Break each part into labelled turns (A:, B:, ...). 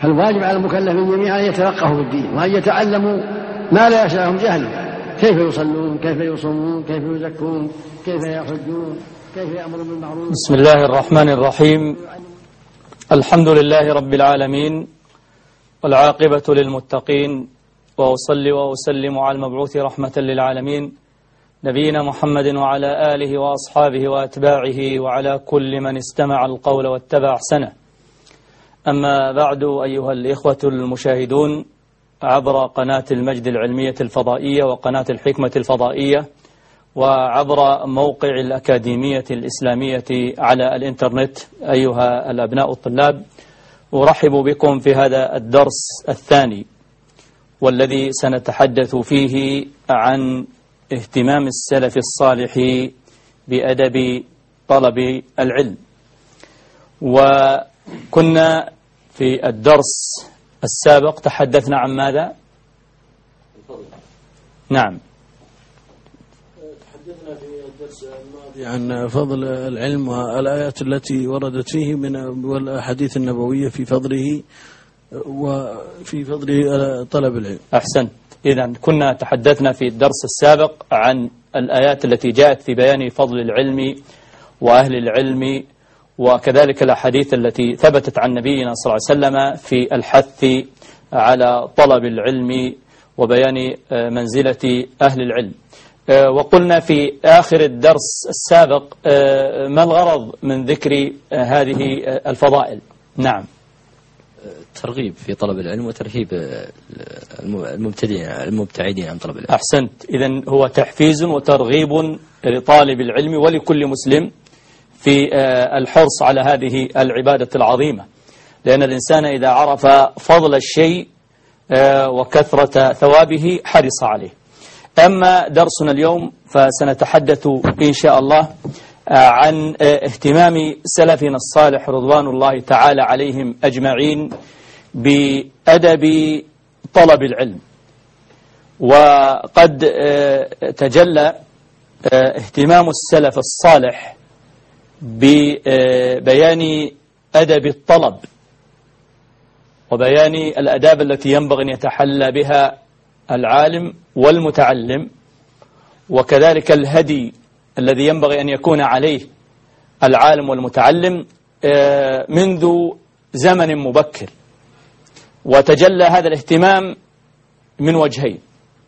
A: فالواجب على المكلفين جميعا أن يتفقهوا في الدين وأن يتعلموا ما لا يشاءهم جهله، كيف يصلون، كيف يصومون، كيف يزكون، كيف يحجون، كيف يأمرون بالمعروف.
B: بسم الله الرحمن الرحيم. الحمد لله رب العالمين، والعاقبة للمتقين، وأصلي وأسلم على المبعوث رحمة للعالمين نبينا محمد وعلى آله وأصحابه وأتباعه وعلى كل من استمع القول واتبع أحسنه. أما بعد، أيها الإخوة المشاهدون عبر قناة المجد العلمية الفضائية وقناة الحكمة الفضائية وعبر موقع الأكاديمية الإسلامية على الإنترنت، أيها الأبناء الطلاب، أرحب بكم في هذا الدرس الثاني، والذي سنتحدث فيه عن اهتمام السلف الصالح بأدب طلب العلم. وكنا في الدرس السابق تحدثنا عن ماذا؟ نعم،
C: تحدثنا في الدرس الماضي عن فضل العلم والآيات التي وردت فيه والأحاديث النبوية في فضله وفي فضل طلب العلم.
B: أحسنت. إذن كنا تحدثنا في الدرس السابق عن الآيات التي جاءت في بيان فضل العلم وأهل العلم، وكذلك الأحاديث التي ثبتت عن نبينا صلى الله عليه وسلم في الحث على طلب العلم وبيان منزلة أهل العلم. وقلنا في آخر الدرس السابق ما الغرض من ذكر هذه الفضائل؟ نعم،
D: ترغيب في طلب العلم وترهيب المبتعدين عن طلب العلم.
B: أحسنت. إذن هو تحفيز وترغيب لطالب العلم ولكل مسلم في الحرص على هذه العبادة العظيمة، لأن الإنسان إذا عرف فضل الشيء وكثرة ثوابه حرص عليه. أما درسنا اليوم فسنتحدث إن شاء الله عن اهتمام سلفنا الصالح رضوان الله تعالى عليهم أجمعين بأدب طلب العلم. وقد تجلى اهتمام السلف الصالح ببيان أدب الطلب وبيان الأداب التي ينبغي أن يتحلى بها العالم والمتعلم، وكذلك الهدي الذي ينبغي أن يكون عليه العالم والمتعلم منذ زمن مبكر. وتجلى هذا الاهتمام من وجهين: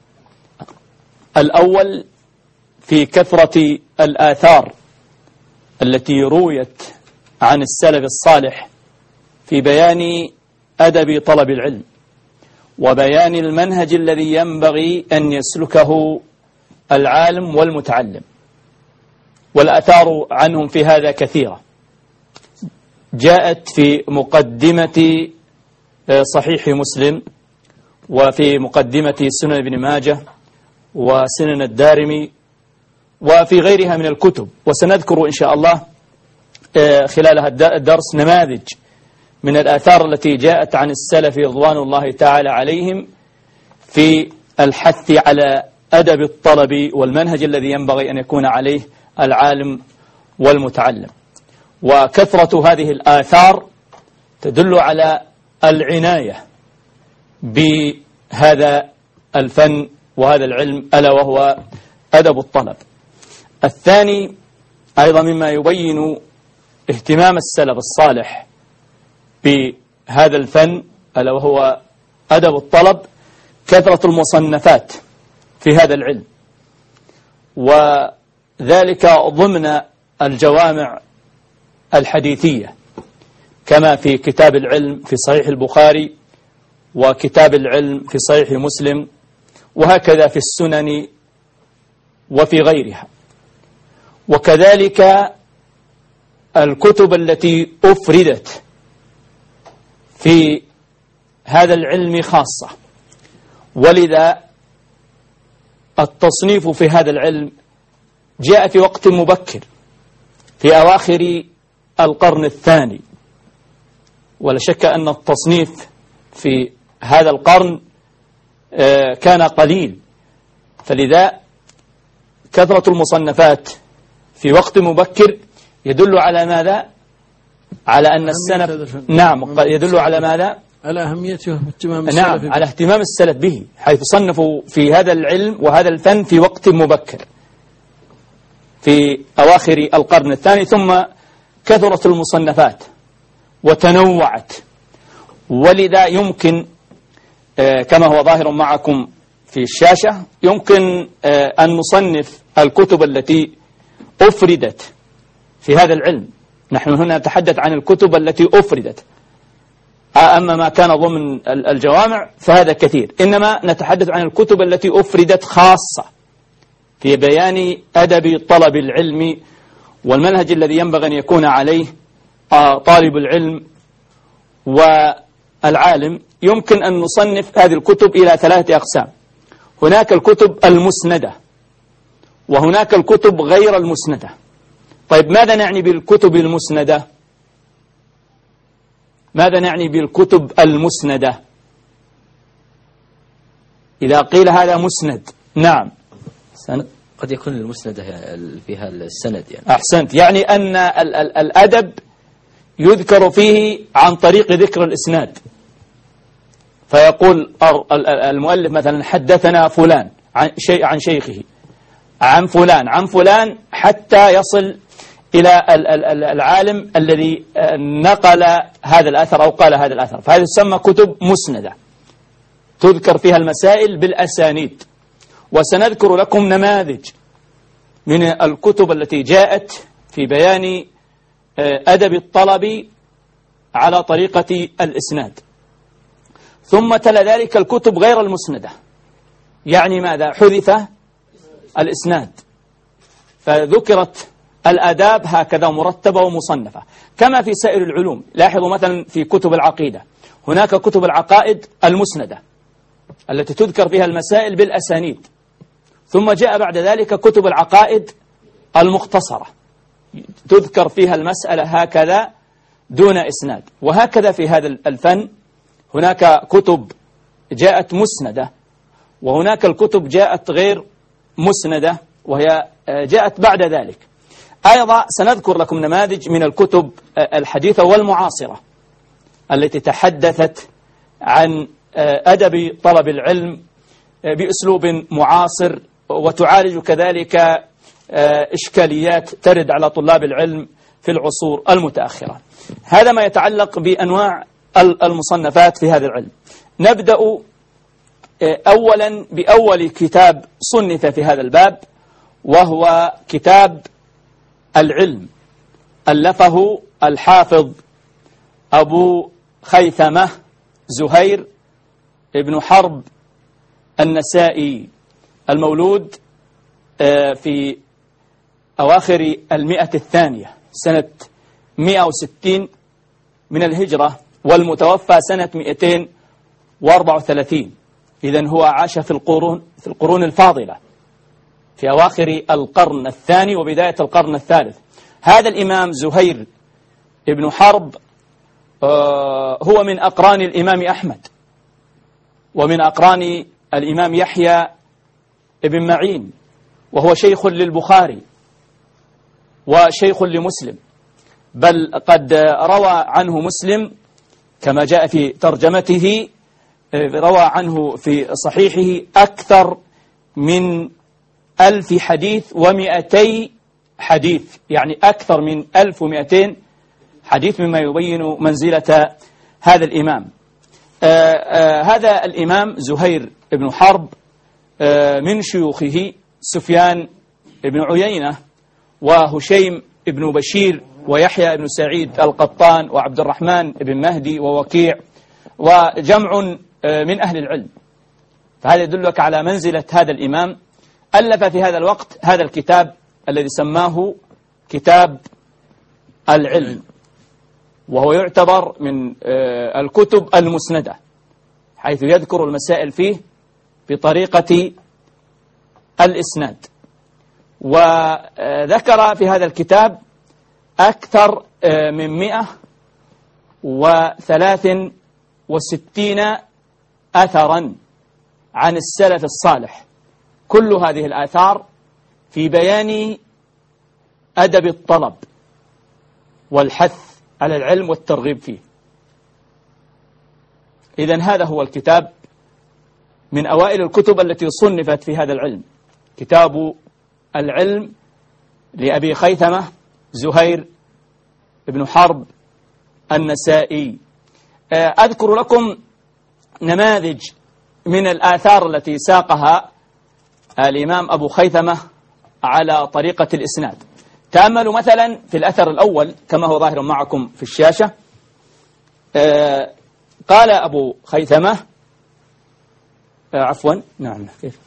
B: الأول في كثرة الآثار التي رويت عن السلف الصالح في بيان أدب طلب العلم وبيان المنهج الذي ينبغي أن يسلكه العالم والمتعلم، والآثار عنهم في هذا كثيرة. جاءت في مقدمة صحيح مسلم، وفي مقدمة سنن ابن ماجه وسنن الدارمي، وفي غيرها من الكتب. وسنذكر إن شاء الله خلال هذا الدرس نماذج من الآثار التي جاءت عن السلف رضوان الله تعالى عليهم في الحث على أدب الطلب والمنهج الذي ينبغي أن يكون عليه العالم والمتعلم. وكثرة هذه الآثار تدل على العناية بهذا الفن وهذا العلم، ألا وهو أدب الطلب. الثاني أيضا مما يبين اهتمام السلف الصالح بهذا الفن، ألا وهو أدب الطلب، كثرة المصنفات في هذا العلم، وذلك ضمن الجوامع الحديثية، كما في كتاب العلم في صحيح البخاري، وكتاب العلم في صحيح مسلم، وهكذا في السنن وفي غيرها. وكذلك الكتب التي أفردت في هذا العلم خاصة. ولذا التصنيف في هذا العلم جاء في وقت مبكر في أواخر القرن الثاني، ولا شك أن التصنيف في هذا القرن كان قليل، فلذا كثرة المصنفات في وقت مبكر يدل على ماذا؟ على أن السلف، نعم، يدل على ماذا؟
C: على أهميته واهتمام
B: السلف. نعم، على اهتمام السلف به، حيث صنفوا في هذا العلم وهذا الفن في وقت مبكر في أواخر القرن الثاني، ثم كثرت المصنفات وتنوعت، ولذا يمكن كما هو ظاهر معكم في الشاشة يمكن أن نصنف الكتب التي أفردت في هذا العلم. نحن هنا نتحدث عن الكتب التي أفردت، أما ما كان ضمن الجوامع فهذا كثير، إنما نتحدث عن الكتب التي أفردت خاصة في بيان أدب طلب العلم والمنهج الذي ينبغي أن يكون عليه طالب العلم والعالم. يمكن أن نصنف هذه الكتب إلى 3 أقسام: هناك الكتب المسندة، وهناك الكتب غير المسندة. طيب، ماذا نعني بالكتب المسندة؟ ماذا نعني بالكتب المسندة؟ إذا قيل هذا مسند، نعم،
D: قد يكون المسندة فيها السند يعني.
B: أحسنت، يعني أن الأدب يذكر فيه عن طريق ذكر الإسناد، فيقول المؤلف مثلا حدثنا فلان عن شيخه عن فلان عن فلان حتى يصل إلى العالم الذي نقل هذا الأثر أو قال هذا الأثر، فهذه تسمى كتب مسندة تذكر فيها المسائل بالأسانيد. وسنذكر لكم نماذج من الكتب التي جاءت في بيان أدب الطلب على طريقة الإسناد. ثم تلا ذلك الكتب غير المسندة، يعني ماذا؟ حذف الإسناد، فذكرت الآداب هكذا مرتبة ومصنفة كما في سائر العلوم. لاحظوا مثلا في كتب العقيدة هناك كتب العقائد المسندة التي تذكر فيها المسائل بالأسانيد، ثم جاء بعد ذلك كتب العقائد المختصرة تذكر فيها المسألة هكذا دون إسناد. وهكذا في هذا الفن هناك كتب جاءت مسندة، وهناك الكتب جاءت غير مسندة وهي جاءت بعد ذلك. أيضا سنذكر لكم نماذج من الكتب الحديثة والمعاصرة التي تحدثت عن أدب طلب العلم بأسلوب معاصر، وتعالج كذلك إشكاليات ترد على طلاب العلم في العصور المتأخرة. هذا ما يتعلق بأنواع المصنفات في هذا العلم. نبدأ أولا بأول كتاب صنف في هذا الباب، وهو كتاب العلم، ألفه الحافظ أبو خيثمة زهير ابن حرب النسائي، المولود في أواخر 100 سنة 160 من الهجرة، والمتوفى سنة 234. إذن هو عاش في القرون الفاضلة في أواخر القرن الثاني وبداية القرن الثالث. هذا الإمام زهير ابن حرب هو من أقران الإمام أحمد، ومن أقران الإمام يحيى ابن معين، وهو شيخ للبخاري وشيخ لمسلم، بل قد روى عنه مسلم كما جاء في ترجمته، روى عنه في صحيحه أكثر من 1000 حديث و200 حديث، يعني أكثر من 1200 حديث، مما يبين منزلة هذا الإمام. هذا الإمام زهير بن حرب من شيوخه سفيان بن عيينة وهشيم بن بشير ويحيى بن سعيد القطان وعبد الرحمن بن مهدي ووكيع وجمع من أهل العلم. فهذا يدلك على منزلة هذا الإمام. ألف في هذا الوقت هذا الكتاب الذي سماه كتاب العلم، وهو يعتبر من الكتب المسندة، حيث يذكر المسائل فيه بطريقة الإسناد. وذكر في هذا الكتاب أكثر من 163 أثرا عن السلف الصالح، كل هذه الآثار في بيان أدب الطلب والحث على العلم والترغيب فيه. إذن هذا هو الكتاب من أوائل الكتب التي صنفت في هذا العلم، كتاب العلم لأبي خيثمة زهير بن حرب النسائي. أذكر لكم نماذج من الآثار التي ساقها الإمام أبو خيثمة على طريقة الإسناد. تأملوا مثلا في الأثر الأول كما هو ظاهر معكم في الشاشة. قال أبو خيثمة عفوا نعم كيف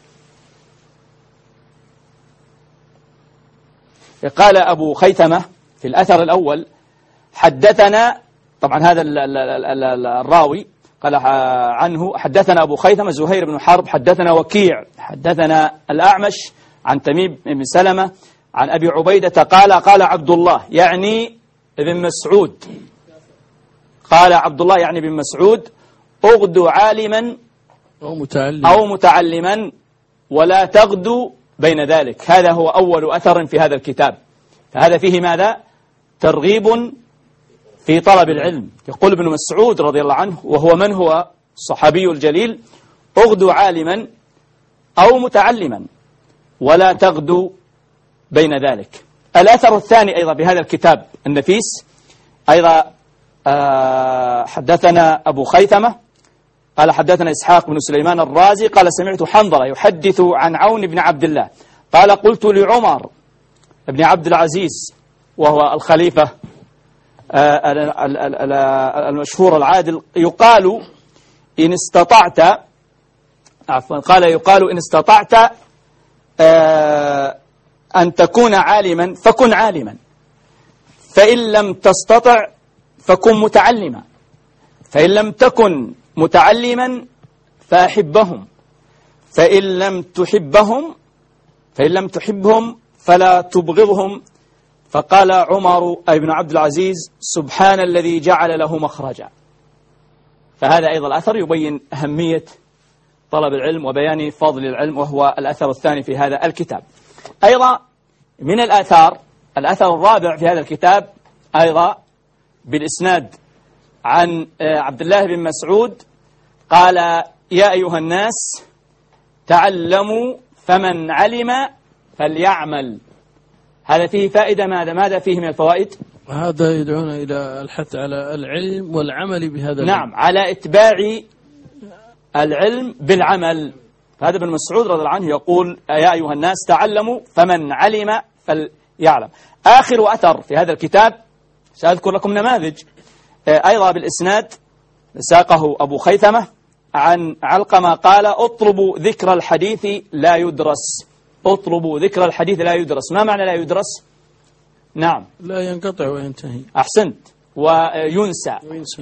B: قال أبو خيثمة في الأثر الأول حدثنا، طبعا هذا الراوي قال عنه حدثنا أبو خيثمة زهير بن حرب حدثنا وكيع حدثنا الأعمش عن تميم بن سلمة عن أبي عبيدة قال عبد الله يعني ابن مسعود، قال عبد الله يعني ابن مسعود اغدو عالما أو متعلما ولا تغدو بين ذلك. هذا هو أول أثر في هذا الكتاب، فهذا فيه ماذا؟ ترغيب في طلب العلم. يقول ابن مسعود رضي الله عنه وهو من هو الصحابي الجليل: اغدو عالما أو متعلما ولا تغدو بين ذلك. الأثر الثاني أيضا بهذا الكتاب النفيس أيضا حدثنا أبو خيثمة قال حدثنا إسحاق بن سليمان الرازي قال سمعت حنظلة يحدث عن عون بن عبد الله قال قلت لعمر بن عبد العزيز وهو الخليفة المشهور العادل يقال إن استطعت يقال إن استطعت أن تكون عالما فكن عالما، فإن لم تستطع فكن متعلما، فإن لم تكن متعلما فأحبهم، فإن لم تحبهم فلا تبغضهم. فقال عمر أي بن عبد العزيز سبحان الذي جعل له مخرجا. فهذا أيضا الأثر يبين أهمية طلب العلم وبيان فضل العلم، وهو الأثر الثاني في هذا الكتاب. أيضا من الآثار الأثر الرابع في هذا الكتاب أيضا بالإسناد عن عبد الله بن مسعود قال يا أيها الناس تعلموا فمن علم فليعمل. هذا فيه فائدة ماذا فيه من الفوائد؟
C: هذا يدعونا إلى الحث على العلم والعمل بهذا
B: نعم، على إتباع العلم بالعمل. هذا ابن مسعود رضي الله عنه يقول يا أيها الناس تعلموا فمن علم فليعلم. آخر أثر في هذا الكتاب سأذكر لكم نماذج أيضا بالإسناد ساقه أبو خيثمة عن علقمة قال اطلبوا ذكر الحديث لا يدرس. اطلبوا ذكر الحديث لا يدرس. ما معنى لا يدرس؟ نعم
C: لا ينقطع وينتهي.
B: أحسنت. وينسى.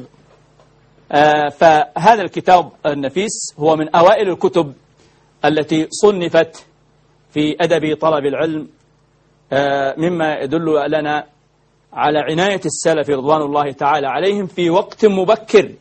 B: فهذا الكتاب النفيس هو من أوائل الكتب التي صنفت في أدب طلب العلم، مما يدل لنا على عناية السلف رضوان الله تعالى عليهم في وقت مبكر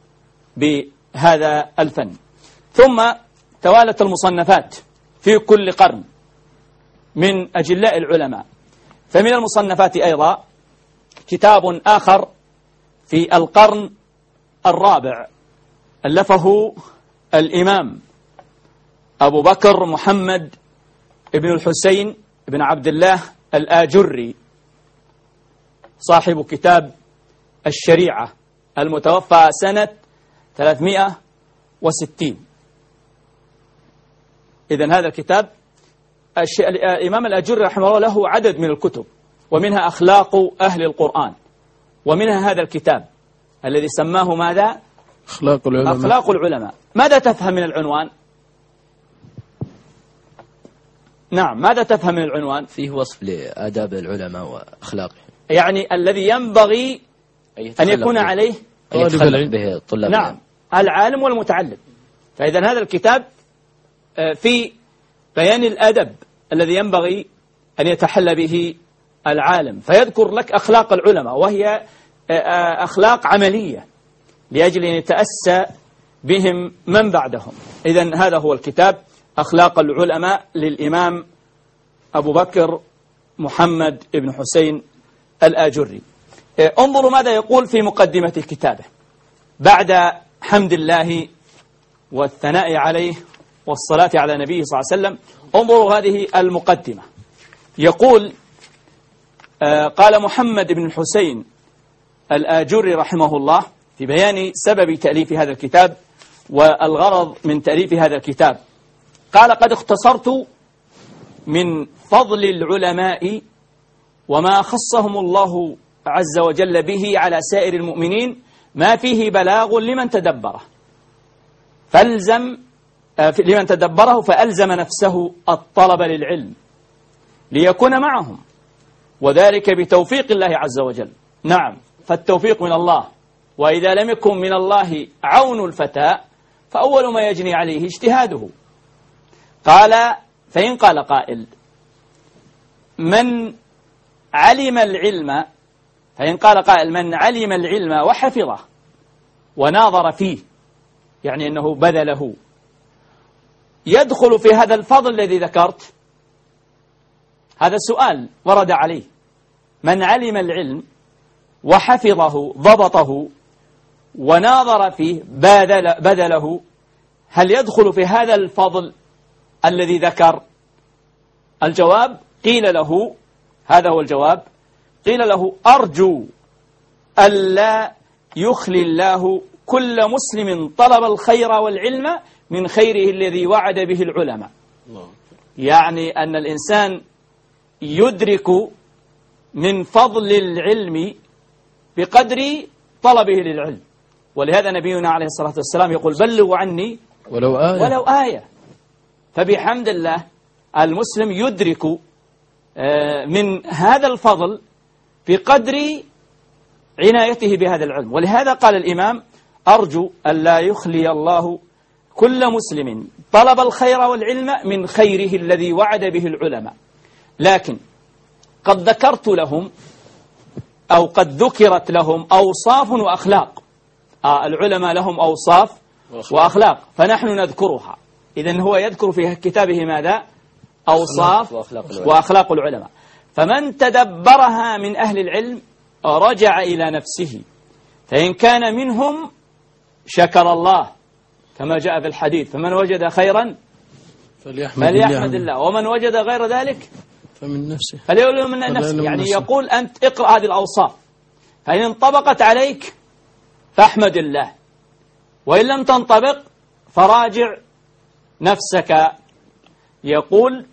B: بهذا الفن. ثم توالت المصنفات في كل قرن من أجلاء العلماء. فمن المصنفات أيضا كتاب آخر في القرن الرابع ألفه الإمام أبو بكر محمد ابن الحسين بن عبد الله الآجري صاحب كتاب الشريعة المتوفى سنة 360. إذن هذا الكتاب الإمام الآجري رحمه الله له عدد من الكتب، ومنها أخلاق أهل القرآن، ومنها هذا الكتاب الذي سماه ماذا؟ أخلاق العلماء. ماذا تفهم من العنوان؟ نعم، ماذا تفهم من العنوان؟
D: فيه وصف لآداب العلماء وأخلاقهم،
B: يعني الذي ينبغي أن يكون عليه
D: به طلاب.
B: نعم، العالم والمتعلم. فإذا هذا الكتاب في بيان الأدب الذي ينبغي أن يتحلى به العالم، فيذكر لك أخلاق العلماء، وهي أخلاق عملية لأجل أن يتأسى بهم من بعدهم. إذن هذا هو الكتاب أخلاق العلماء للإمام أبو بكر محمد بن حسين الآجري. انظروا ماذا يقول في مقدمة كتابه بعد حمد الله والثناء عليه والصلاة على نبيه صلى الله عليه وسلم انظروا هذه المقدمة. يقول قال محمد بن الحسين الآجري رحمه الله في بيان سبب تأليف هذا الكتاب والغرض من تأليف هذا الكتاب، قال قد اختصرت من فضل العلماء وما خصهم الله عز وجل به على سائر المؤمنين ما فيه بلاغ لمن تدبره فألزم نفسه الطلب للعلم ليكون معهم، وذلك بتوفيق الله عز وجل. نعم، فالتوفيق من الله، وإذا لم يكن من الله عون الفتى فأول ما يجني عليه اجتهاده. قال فإن قال قائل من علم العلم وحفظه وناظر فيه، يعني أنه بذله، يدخل في هذا الفضل الذي ذكرت؟ هذا السؤال ورد عليه. من علم العلم وحفظه ضبطه وناظر فيه بذله، هل يدخل في هذا الفضل الذي ذكر؟ الجواب قيل له، هذا هو الجواب، قيل له أرجو ألا يخلي الله كل مسلم طلب الخير والعلم من خيره الذي وعد به العلماء. يعني أن الإنسان يدرك من فضل العلم بقدر طلبه للعلم، ولهذا نبينا عليه الصلاة والسلام يقول بلغوا عني ولو آية. فبحمد الله المسلم يدرك من هذا الفضل بقدر عنايته بهذا العلم. ولهذا قال الإمام أرجو ألا يخلي الله كل مسلم طلب الخير والعلم من خيره الذي وعد به العلماء. لكن قد ذكرت لهم أو قد ذكرت لهم أوصاف وأخلاق. العلماء لهم أوصاف وأخلاق فنحن نذكرها. إذن هو يذكر في كتابه ماذا؟ أوصاف وأخلاق العلماء. فمن تدبرها من أهل العلم رجع إلى نفسه، فإن كان منهم شكر الله كما جاء في الحديث، فمن وجد خيرا فليحمد الله، ومن وجد غير ذلك
C: فمن نفسه
B: فليقول من نفسه. يعني يقول أنت اقرأ هذه الأوصاف، فإن انطبقت عليك فاحمد الله، وإن لم تنطبق فراجع نفسك. يقول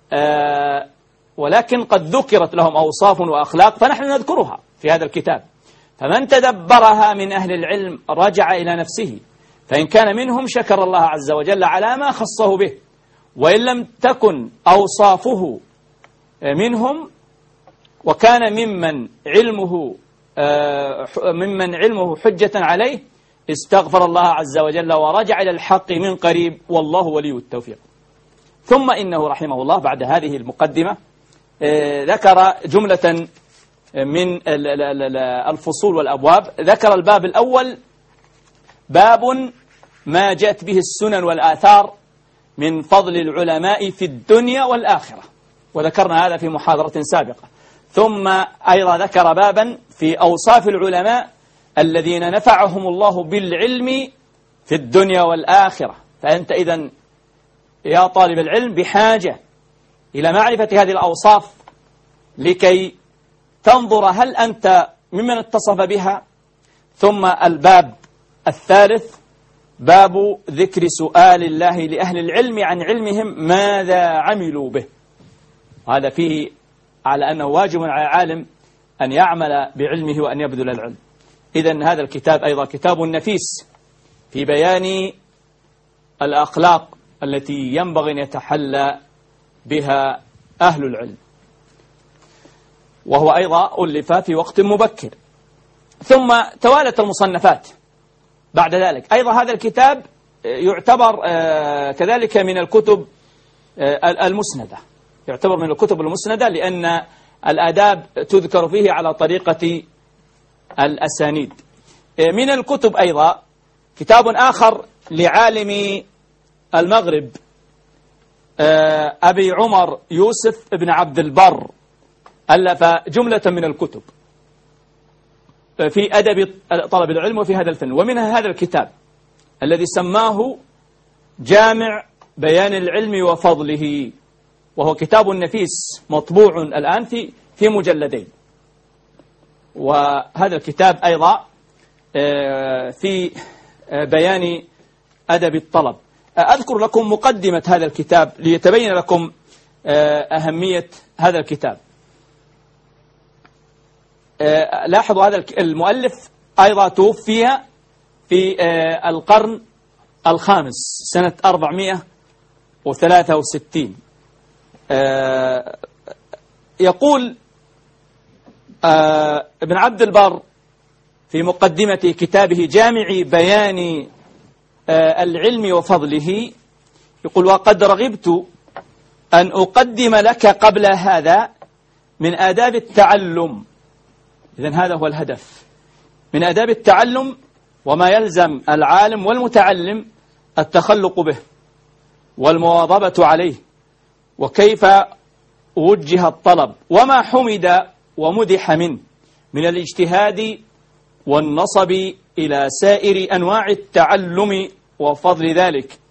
B: ولكن قد ذكرت لهم أوصاف وأخلاق فنحن نذكرها في هذا الكتاب. فمن تدبرها من أهل العلم رجع إلى نفسه، فإن كان منهم شكر الله عز وجل على ما خصه به، وإن لم تكن أوصافه منهم وكان ممن علمه حجة عليه استغفر الله عز وجل ورجع إلى الحق من قريب، والله ولي التوفيق. ثم إنه رحمه الله بعد هذه المقدمة ذكر جملة من الفصول والأبواب. ذكر الباب الأول باب ما جاءت به السنن والآثار من فضل العلماء في الدنيا والآخرة، وذكرنا هذا في محاضرة سابقة. ثم أيضا ذكر بابا في أوصاف العلماء الذين نفعهم الله بالعلم في الدنيا والآخرة. فأنت إذن يا طالب العلم بحاجة إلى معرفة هذه الأوصاف لكي تنظر هل أنت ممن اتصف بها. ثم الباب الثالث باب ذكر سؤال الله لأهل العلم عن علمهم ماذا عملوا به. هذا فيه على أنه واجب على العالم أن يعمل بعلمه وأن يبذل العلم. إذن هذا الكتاب أيضا كتاب نفيس في بيان الأخلاق التي ينبغي أن يتحلى بها أهل العلم، وهو أيضا ألف في وقت مبكر. ثم توالت المصنفات بعد ذلك. أيضا هذا الكتاب يعتبر كذلك من الكتب المسندة، يعتبر من الكتب المسندة لأن الآداب تذكر فيه على طريقة الأسانيد. من الكتب أيضا كتاب آخر لعالم المغرب أبي عمر يوسف ابن عبد البر، ألف جملة من الكتب في أدب طلب العلم وفي هذا الفن، ومنها هذا الكتاب الذي سماه جامع بيان العلم وفضله، وهو كتاب نفيس مطبوع الآن في مجلدين. وهذا الكتاب أيضا في بيان أدب الطلب. أذكر لكم مقدمة هذا الكتاب ليتبين لكم أهمية هذا الكتاب. لاحظوا هذا المؤلف أيضا توفي في القرن الخامس سنة 463. يقول ابن عبد البر في مقدمة كتابه جامع بيان العلم وفضله، يقول: وقد رغبت أن أقدم لك قبل هذا من آداب التعلم. إذن هذا هو الهدف من آداب التعلم، وما يلزم العالم والمتعلم التخلق به والمواظبة عليه، وكيف وجه الطلب، وما حمد ومدح منه من الاجتهاد والنصب إلى سائر أنواع التعلم وفضل ذلك.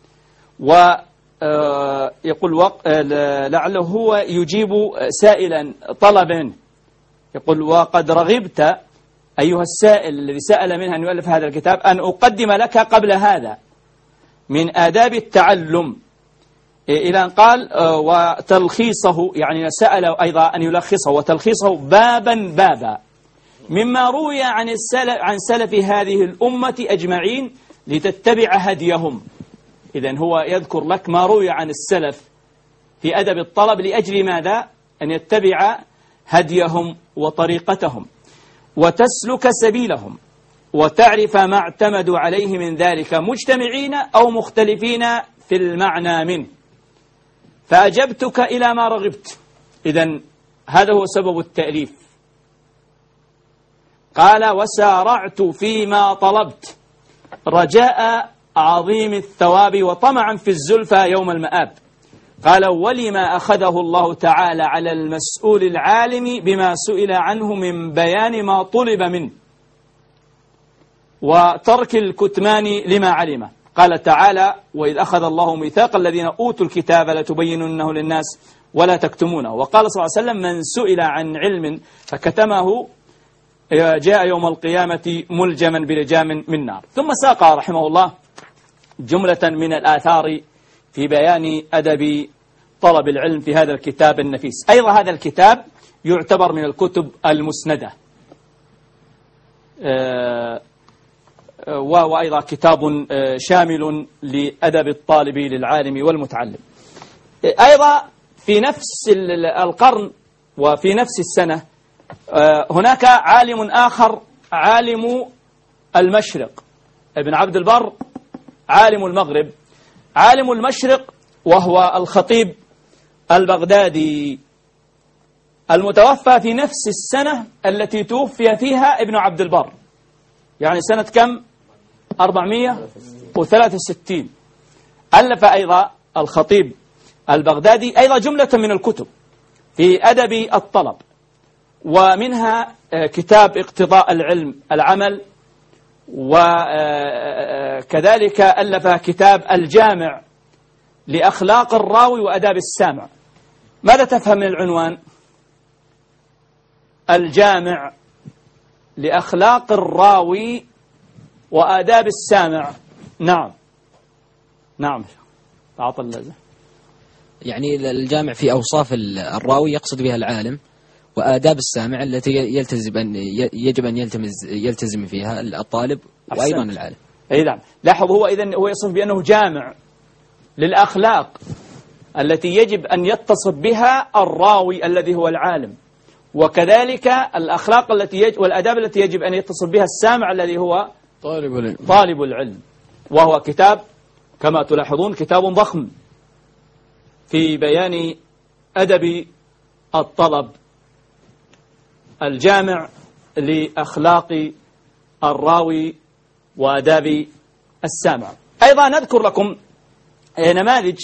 B: ويقول لعله هو يجيب سائلا طلب منه، يقول: وقد رغبت أيها السائل الذي سأل منه أن يؤلف هذا الكتاب أن أقدم لك قبل هذا من آداب التعلم، إلى أن قال: وتلخيصه، يعني سأل أيضا أن يلخصه وتلخيصه بابا بابا مما روي عن سلف هذه الأمة أجمعين لتتبع هديهم. إذن هو يذكر لك ما روي عن السلف في أدب الطلب لأجل ماذا؟ أن يتبع هديهم وطريقتهم وتسلك سبيلهم وتعرف ما اعتمدوا عليه من ذلك مجتمعين أو مختلفين في المعنى منه، فأجبتك إلى ما رغبت. إذن هذا هو سبب التأليف. قال: وسارعت فيما طلبت رجاء عظيم الثواب وطمعا في الزلفى يوم المآب. قال: ولما أخذه الله تعالى على المسؤول العالم بما سئل عنه من بيان ما طلب منه وترك الكتمان لما علمه. قال تعالى: وإذ أخذ الله ميثاق الذين أوتوا الكتاب لتبيننه للناس ولا تكتمونه. وقال صلى الله عليه وسلم: من سئل عن علم فكتمه جاء يوم القيامة ملجما بلجام من نار. ثم ساق رحمه الله جملة من الآثار في بيان أدب طلب العلم في هذا الكتاب النفيس. أيضا هذا الكتاب يعتبر من الكتب المسندة، وأيضا كتاب شامل لأدب الطالب للعالم والمتعلم. أيضا في نفس القرن وفي نفس السنة هناك عالم آخر، عالم المشرق. ابن عبد البر عالم المغرب، عالم المشرق، وهو الخطيب البغدادي المتوفى في نفس السنة التي توفي فيها ابن عبد البر، يعني سنة كم؟ 463. ألف أيضا الخطيب البغدادي أيضا جملة من الكتب في أدب الطلب، ومنها كتاب اقتضاء العلم العمل، وكذلك ألف كتاب الجامع لأخلاق الراوي وأداب السامع. ماذا تفهم من العنوان؟ الجامع لأخلاق الراوي وآداب السامع. نعم تعطى اللازم.
D: يعني الجامع في أوصاف الراوي يقصد بها العالم، وآداب السامع التي يجب أن يلتزم فيها الطالب وأيضا العالم.
B: أي نعم. لاحظ هو إذن هو يصف بأنه جامع للأخلاق التي يجب أن يتصف بها الراوي الذي هو العالم، وكذلك الأخلاق والأداب التي يجب أن يتصف بها السامع الذي هو طالب العلم. وهو كتاب كما تلاحظون كتاب ضخم في بيان أدب الطلب، الجامع لأخلاق الراوي وآداب السامع. أيضا نذكر لكم نماذج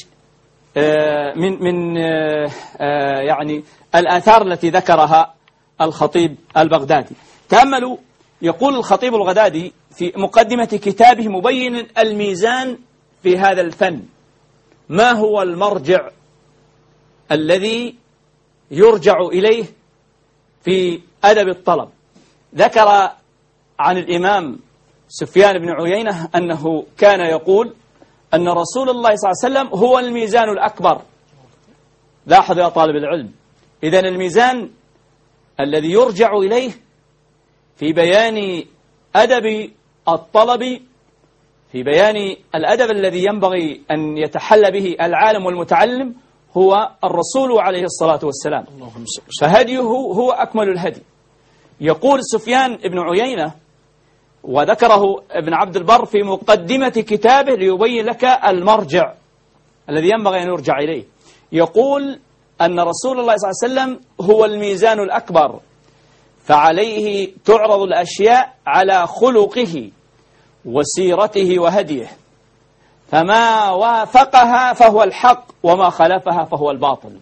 B: من يعني الآثار التي ذكرها الخطيب البغدادي. تأملوا، يقول الخطيب البغدادي في مقدمة كتابه مبين الميزان في هذا الفن. ما هو المرجع الذي يرجع إليه في أدب الطلب؟ ذكر عن الإمام سفيان بن عيينة أنه كان يقول أن رسول الله صلى الله عليه وسلم هو الميزان الأكبر. لاحظ يا طالب العلم، إذن الميزان الذي يرجع إليه في بيان أدب الطلب، في بيان الأدب الذي ينبغي أن يتحلى به العالم والمتعلم، هو الرسول عليه الصلاة والسلام، فهديه هو أكمل الهدي. يقول سفيان بن عيينة، وذكره ابن عبد البر في مقدمة كتابه ليبين لك المرجع الذي ينبغي أن يرجع إليه، يقول أن رسول الله صلى الله عليه وسلم هو الميزان الأكبر، فعليه تعرض الأشياء على خلقه وسيرته وهديه، فما وافقها فهو الحق وما خلفها فهو الباطل.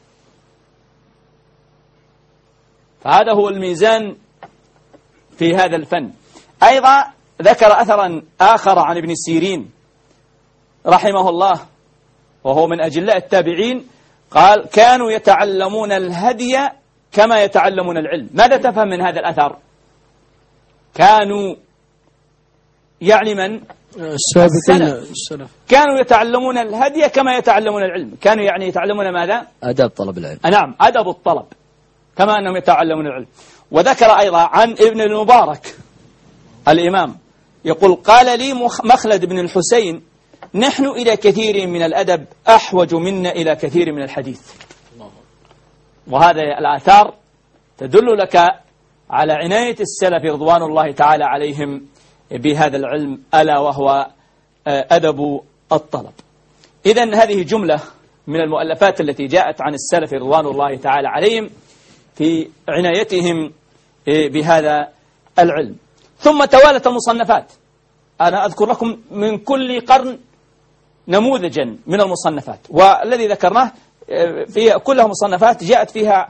B: فهذا هو الميزان في هذا الفن. أيضا ذكر أثرا آخر عن ابن سيرين رحمه الله، وهو من أجلاء التابعين، قال: كانوا يتعلمون الهدي كما يتعلمون العلم. ماذا تفهم من هذا الأثر؟ كانوا يعني من؟
C: السلف.
B: كانوا يتعلمون الهدي كما يتعلمون العلم. كانوا يعني يتعلمون ماذا؟
D: أدب طلب العلم.
B: نعم، أدب الطلب كما أنهم يتعلمون العلم. وذكر أيضا عن ابن المبارك الإمام يقول: قال لي مخلد بن الحسين: نحن إلى كثير من الأدب أحوج منا إلى كثير من الحديث. وهذا الآثار تدل لك على عناية السلف رضوان الله تعالى عليهم بهذا العلم، ألا وهو أدب الطلب. إذن هذه جملة من المؤلفات التي جاءت عن السلف رضوان الله تعالى عليهم في عنايتهم بهذا العلم. ثم توالت المصنفات. أنا أذكر لكم من كل قرن نموذجا من المصنفات، والذي ذكرناه في كلها مصنفات جاءت فيها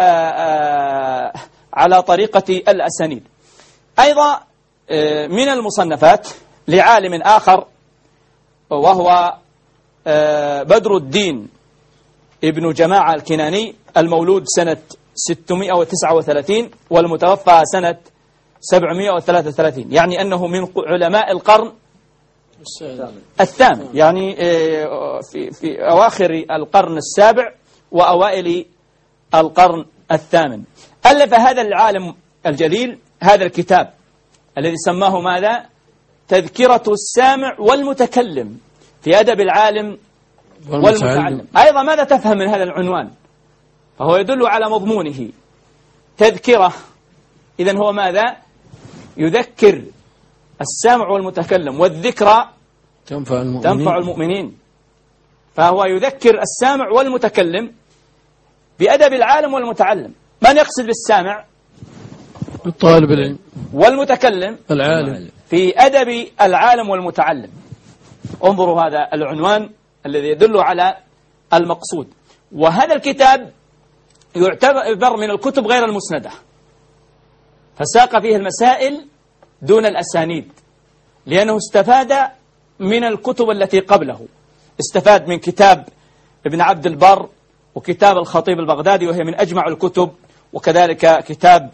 B: على طريقة الأسانيد. أيضا من المصنفات لعالم آخر وهو بدر الدين ابن جماعة الكناني، المولود سنة 639 والمتوفى سنة 733، يعني أنه من علماء القرن الثامن، يعني في أواخر القرن السابع وأوائل القرن الثامن. ألف هذا العالم الجليل هذا الكتاب الذي سماه ماذا؟ تذكرة السامع والمتكلم في أدب العالم والمتعلم. أيضا ماذا تفهم من هذا العنوان؟ فهو يدل على مضمونه، تذكرة. إذن هو ماذا؟ يذكر السامع والمتكلم، والذكرى تنفع المؤمنين. فهو يذكر السامع والمتكلم بأدب العالم والمتعلم. من يقصد بالسامع؟
C: الطالب العلم.
B: والمتكلم؟
C: العالم.
B: في أدب العالم والمتعلم. انظروا هذا العنوان الذي يدل على المقصود. وهذا الكتاب يعتبر من الكتب غير المسندة، فساق فيه المسائل دون الأسانيد، لأنه استفاد من الكتب التي قبله. استفاد من كتاب ابن عبد البر وكتاب الخطيب البغدادي وهي من أجمع الكتب، وكذلك كتاب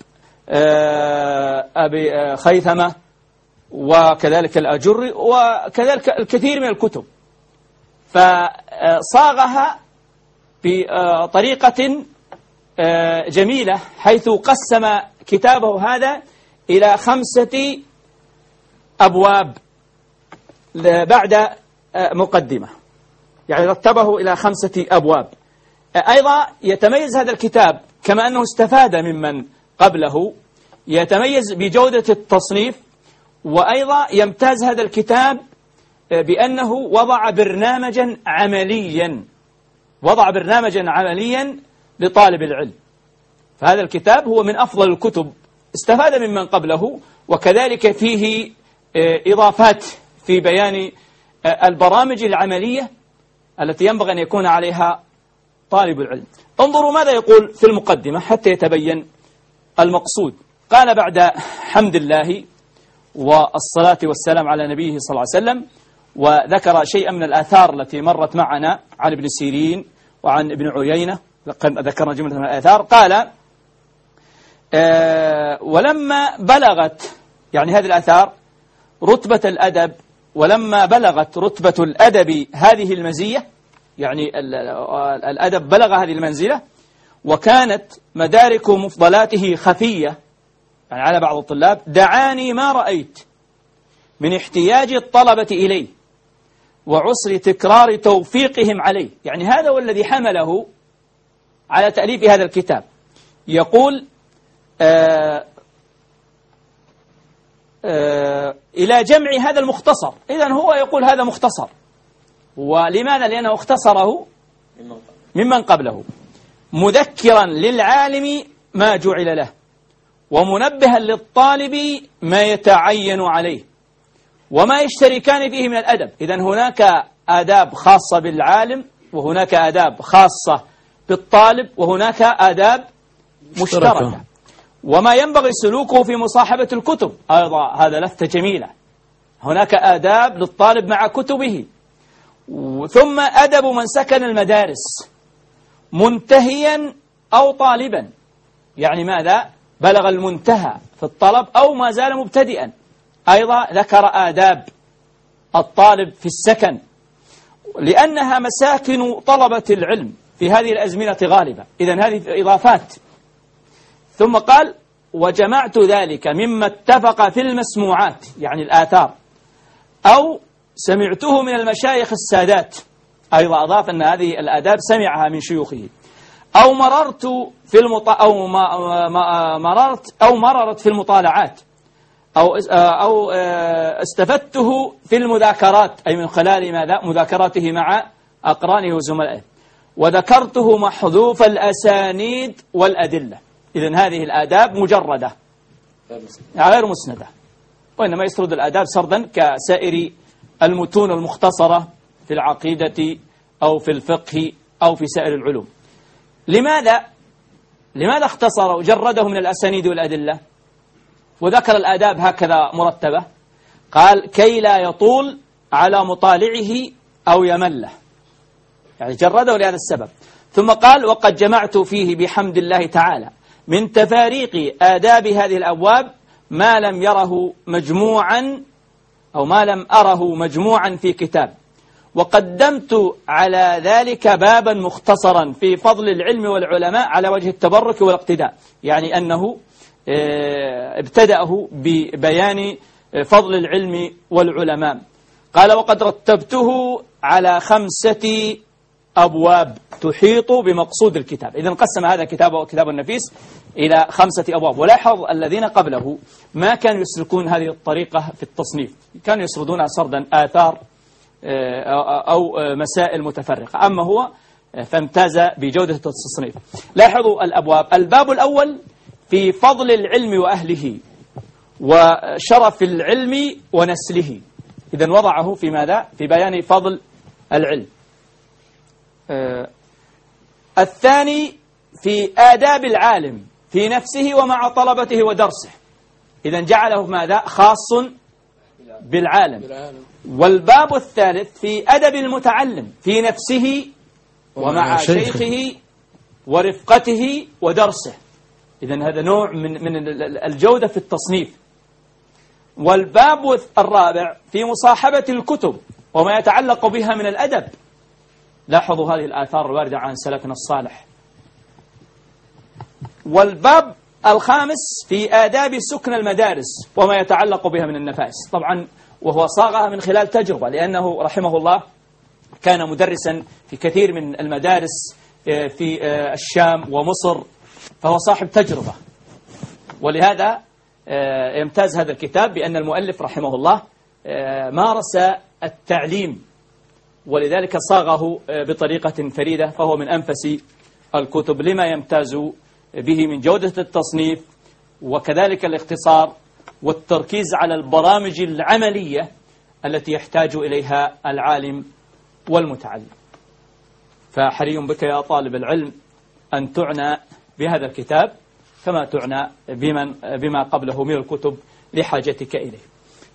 B: أبي خيثمة، وكذلك الأجري، وكذلك الكثير من الكتب، فصاغها بطريقة جميلة، حيث قسم كتابه هذا إلى 5 أبواب بعد مقدمة، يعني رتبه إلى 5 أبواب. أيضا يتميز هذا الكتاب كما أنه استفاد ممن قبله، يتميز بجودة التصنيف، وأيضا يمتاز هذا الكتاب بأنه وضع برنامجا عمليا لطالب العلم. فهذا الكتاب هو من أفضل الكتب، استفاد ممن قبله، وكذلك فيه إضافات في بيان البرامج العملية التي ينبغي أن يكون عليها طالب العلم. انظروا ماذا يقول في المقدمة حتى يتبين المقصود. قال: بعد حمد الله والصلاة والسلام على نبيه صلى الله عليه وسلم. وذكر شيئا من الآثار التي مرت معنا عن ابن سيرين وعن ابن عيينة، ذكرنا جملة من الآثار. قال ولما بلغت يعني هذه الآثار رتبة الأدب، ولما بلغت رتبة الأدب هذه المزية، يعني الأدب بلغ هذه المنزلة، وكانت مدارك مفضلاته خفية يعني على بعض الطلاب، دعاني ما رأيت من احتياج الطلبة إليه وعسر تكرار توفيقهم عليه. يعني هذا هو الذي حمله على تأليف هذا الكتاب. يقول إلى جمع هذا المختصر. إذن هو يقول هذا مختصر، ولماذا؟ لأنه اختصره ممن قبله، مذكرا للعالم ما جعل له، ومنبها للطالب ما يتعين عليه، وما يشتركان فيه من الأدب. إذن هناك آداب خاصة بالعالم، وهناك آداب خاصة بالطالب، وهناك آداب مشتركة، وما ينبغي سلوكه في مصاحبة الكتب أيضا. هذا لفتة جميلة. هناك آداب للطالب مع كتبه. ثم أدب من سكن المدارس منتهيا أو طالبا، يعني ماذا؟ بلغ المنتهى في الطلب أو ما زال مبتدئا. أيضا ذكر آداب الطالب في السكن، لأنها مساكن طلبة العلم في هذه الأزمنة غالبا. إذن هذه إضافات. ثم قال وجمعت ذلك مما اتفق في المسموعات، يعني الآثار، أو سمعته من المشايخ السادات. أيضا أضاف أن هذه الآداب سمعها من شيوخه، أو مررت في مررت في المطالعات، أو استفدته في المذاكرات، أي من خلال ماذا؟ مذاكراته مع أقرانه وزملائه، وذكرته محذوف الأسانيد والأدلة. إذن هذه الآداب مجردة غير مسندة، وإنما يسرد الآداب سردا كسائر المتون المختصرة في العقيدة أو في الفقه أو في سائر العلوم. لماذا اختصر وجرده من الأسانيد والأدلة وذكر الآداب هكذا مرتبة؟ قال كي لا يطول على مطالعه أو يمله، يعني جرده لهذا السبب. ثم قال وقد جمعت فيه بحمد الله تعالى من تفاريق آداب هذه الأبواب ما لم يره مجموعا أو ما لم أره مجموعا في كتاب، وقدمت على ذلك بابا مختصرا في فضل العلم والعلماء على وجه التبرك والاقتداء، يعني أنه ابتدأه ببيان فضل العلم والعلماء. قال وقد رتبته على 5 أبواب تحيط بمقصود الكتاب. إذن قسم هذا كتاب النفيس إلى 5 أبواب. ولاحظ الذين قبله ما كانوا يسلكون هذه الطريقة في التصنيف، كانوا يسردون سردا آثار أو مسائل متفرقة، أما هو فامتاز بجودة التصنيف. لاحظوا الأبواب. الباب الأول في فضل العلم وأهله وشرف العلم ونسله. إذن وضعه في ماذا؟ في بيان فضل العلم. الثاني في آداب العالم في نفسه ومع طلبته ودرسه. إذن جعله ماذا؟ خاص بالعالم. والباب الثالث في أدب المتعلم في نفسه ومع شيخه ورفقته ودرسه. إذن هذا نوع من الجودة في التصنيف. والباب الرابع في مصاحبة الكتب وما يتعلق بها من الأدب. لاحظوا هذه الآثار الواردة عن سلفنا الصالح. والباب الخامس في آداب سكن المدارس وما يتعلق بها من النفائس، طبعا وهو صاغها من خلال تجربة، لأنه رحمه الله كان مدرسا في كثير من المدارس في الشام ومصر، فهو صاحب تجربة. ولهذا يمتاز هذا الكتاب بأن المؤلف رحمه الله مارس التعليم، ولذلك صاغه بطريقة فريدة، فهو من أنفس الكتب لما يمتاز به من جودة التصنيف وكذلك الاختصار والتركيز على البرامج العملية التي يحتاج إليها العالم والمتعلم. فحري بك يا طالب العلم أن تعنى بهذا الكتاب كما تعنى بما قبله من الكتب لحاجتك إليه.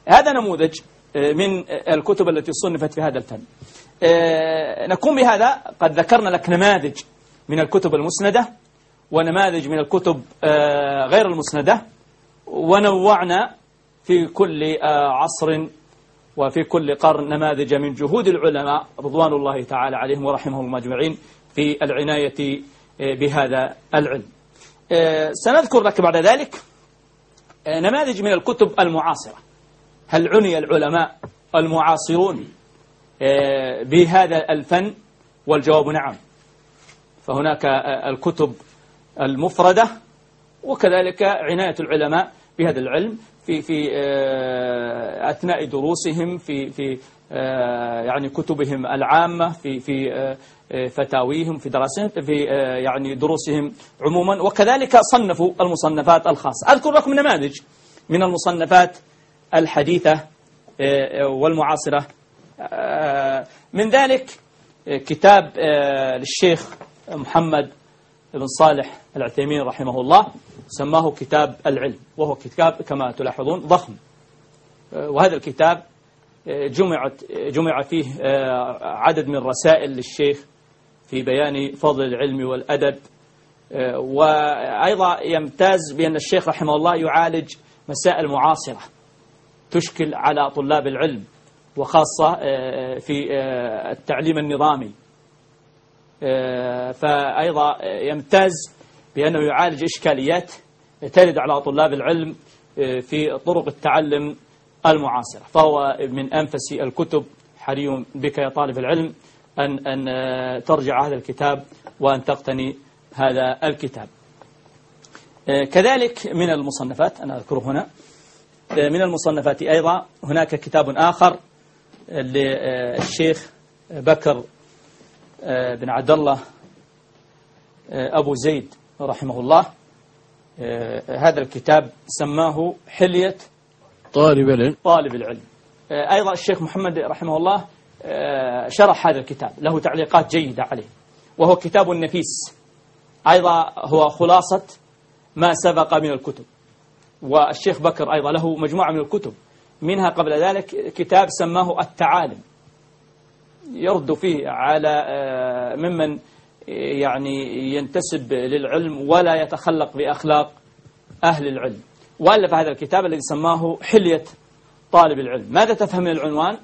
B: هذا نموذج من الكتب التي صنفت في هذا الفن. نكون بهذا قد ذكرنا لك نماذج من الكتب المسندة ونماذج من الكتب غير المسندة، ونوعنا في كل عصر وفي كل قرن نماذج من جهود العلماء رضوان الله تعالى عليهم ورحمهم أجمعين في العناية بهذا العلم. سنذكر لك بعد ذلك نماذج من الكتب المعاصرة. هل عني العلماء المعاصرون بهذا الفن؟ والجواب نعم. فهناك الكتب المفردة وكذلك عناية العلماء بهذا العلم في أثناء دروسهم، في يعني كتبهم العامة، في فتاويهم، في دراسهم، في يعني دروسهم عموما، وكذلك صنفوا المصنفات الخاصة. أذكر لكم نماذج من المصنفات الحديثة والمعاصرة. من ذلك كتاب للشيخ محمد بن صالح العثيمين رحمه الله، سماه كتاب العلم، وهو كتاب كما تلاحظون ضخم. وهذا الكتاب جمع فيه عدد من الرسائل للشيخ في بيان فضل العلم والأدب. وأيضا يمتاز بأن الشيخ رحمه الله يعالج مسائل معاصرة تشكل على طلاب العلم، وخاصة في التعليم النظامي. فأيضا يمتاز بأنه يعالج إشكاليات ترد على طلاب العلم في طرق التعلم المعاصرة. فهو من أنفس الكتب. حري بك يا طالب العلم أن ترجع هذا الكتاب وأن تقتني هذا الكتاب. كذلك من المصنفات، أنا أذكره هنا، من المصنفات أيضا هناك كتاب آخر للشيخ بكر بن عبد الله أبو زيد رحمه الله. هذا الكتاب سماه حلية طالب العلم. أيضا الشيخ محمد رحمه الله شرح هذا الكتاب، له تعليقات جيدة عليه، وهو كتاب نفيس. أيضا هو خلاصة ما سبق من الكتب. والشيخ بكر أيضا له مجموعة من الكتب، منها قبل ذلك كتاب سماه التعالم، يرد فيه على ممن يعني ينتسب للعلم ولا يتخلق بأخلاق أهل العلم. وألف هذا الكتاب الذي سماه حلية طالب العلم. ماذا تفهم من العنوان؟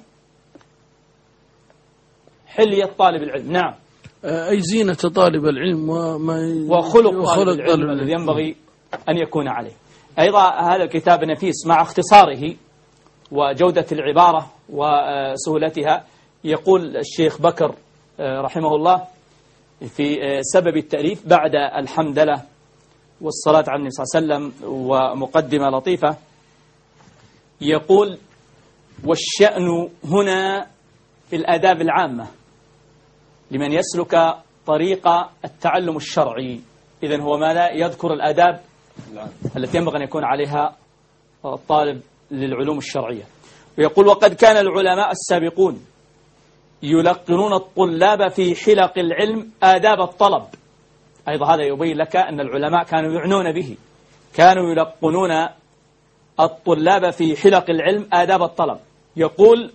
B: حلية طالب العلم. نعم،
C: أي زينة طالب العلم
B: وخلق طالب العلم الذي ينبغي أن يكون عليه. أيضا هذا الكتاب نفيس مع اختصاره وجودة العبارة وسهولتها. يقول الشيخ بكر رحمه الله في سبب التأليف بعد الحمدلله والصلاة على النبي صلى الله عليه وسلم ومقدمة لطيفة، يقول: والشأن هنا في الآداب العامة لمن يسلك طريق التعلم الشرعي. إذن هو ماذا؟ يذكر الآداب التي ينبغي أن يكون عليها الطالب للعلوم الشرعية. ويقول: وقد كان العلماء السابقون يلقنون الطلاب في حلق العلم آداب الطلب. أيضا هذا يبين لك أن العلماء كانوا يعنون به، كانوا يلقنون الطلاب في حلق العلم آداب الطلب. يقول: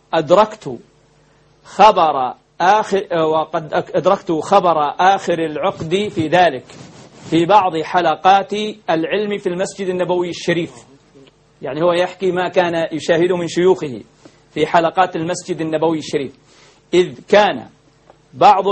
B: وقد أدركت خبر آخر العقد في ذلك في بعض حلقات العلم في المسجد النبوي الشريف. يعني هو يحكي ما كان يشاهده من شيوخه في حلقات المسجد النبوي الشريف، إذ كان بعض